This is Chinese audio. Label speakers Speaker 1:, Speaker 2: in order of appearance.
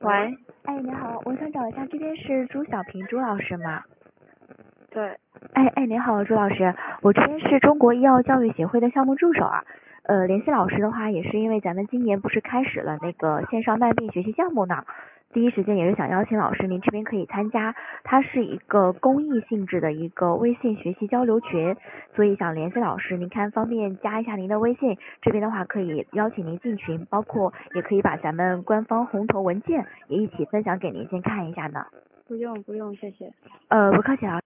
Speaker 1: 喂，
Speaker 2: 哎，你好，我想找一下，这边是朱小平朱老师吗？
Speaker 1: 对，
Speaker 2: 哎，你好，朱老师，我这边是中国医药教育协会的项目助手啊。联系老师的话，也是因为咱们今年不是开始了那个线上慢病学习项目呢，第一时间也是想邀请老师您这边可以参加，它是一个公益性质的一个微信学习交流群，所以想联系老师，您看方便加一下您的微信，这边的话可以邀请您进群，包括也可以把咱们官方红头文件也一起分享给您先看一下呢。
Speaker 1: 不用，谢谢。
Speaker 2: 不客气，老